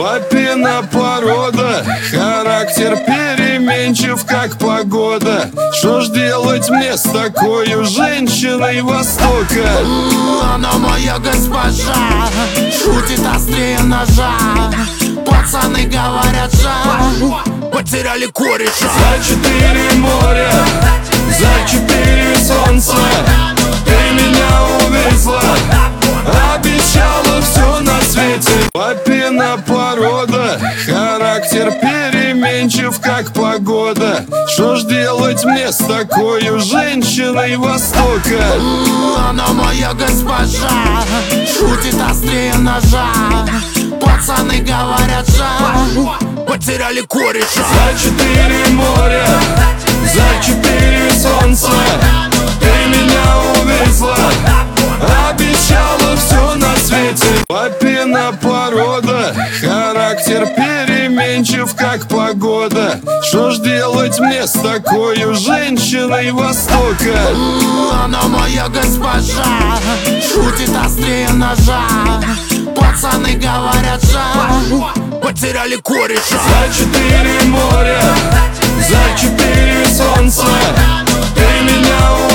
Папина порода, характер переменчив, как погода. Что ж делать мне с такой женщиной Востока? Она моя госпожа, шутит острее ножа. Пацаны говорят, жаль, потеряли кореша. За 4 моря, за 4 солнца ты меня увезла, обещала все на свете. Папина порода, характер переменчив, как погода. Что ж делать мне с такой женщиной Востока? Она моя госпожа, шутит острее ножа. Пацаны говорят, жаль, потеряли кореша. За 4 моря, за 4 солнца ты меня увезла, обещала все на свете. Папина порода, характер переменчив, как погода. Что ж делать мне с такой женщиной Востока? Она моя госпожа, шутит острее ножа. Пацаны говорят, жаль, потеряли кореша. За 4 моря, за 4 солнца ты меня увезла,